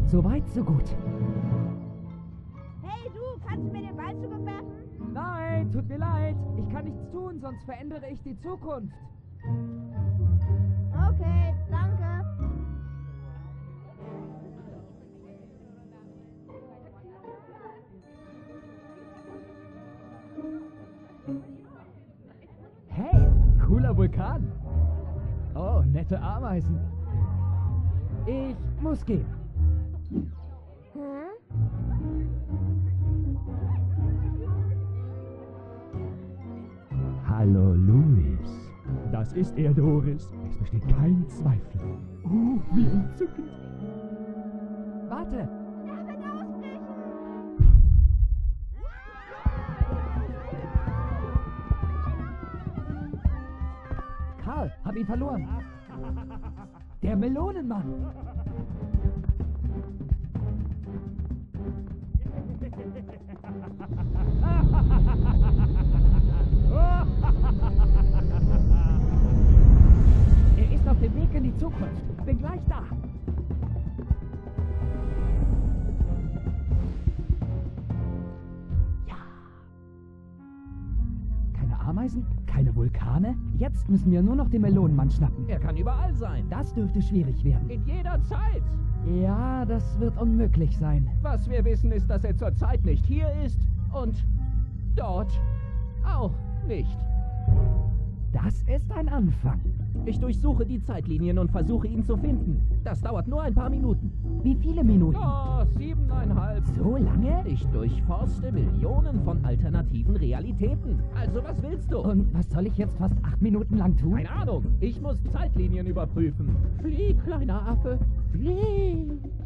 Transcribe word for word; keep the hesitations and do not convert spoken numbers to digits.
So weit, so gut. Hey du, kannst du mir den Ball zuwerfen? Nein, tut mir leid. Ich kann nichts tun, sonst verändere ich die Zukunft. Okay, danke. Hey, cooler Vulkan. Oh, nette Ameisen. Ich muss gehen. Hm? Hallo, Louis. Das ist er, Doris. Es besteht kein Zweifel. Oh, wie entzückend. Warte. Er wird ausbrechen. Karl, hab ihn verloren. Der Melonenmann. Er ist auf dem Weg in die Zukunft. Bin gleich da. Ja. Keine Ameisen? Keine Vulkane? Jetzt müssen wir nur noch den Melonenmann schnappen. Er kann überall sein. Das dürfte schwierig werden. In jeder Zeit. Ja, das wird unmöglich sein. Was wir wissen, ist, dass er zurzeit nicht hier ist und dort auch nicht. Das ist ein Anfang. Ich durchsuche die Zeitlinien und versuche, ihn zu finden. Das dauert nur ein paar Minuten. Wie viele Minuten? Oh, siebeneinhalb. So lange? Ich durchforste Millionen von alternativen Realitäten. Also, was willst du? Und was soll ich jetzt fast acht Minuten lang tun? Keine Ahnung. Ich muss Zeitlinien überprüfen. Flieh, kleiner Affe. Flieh.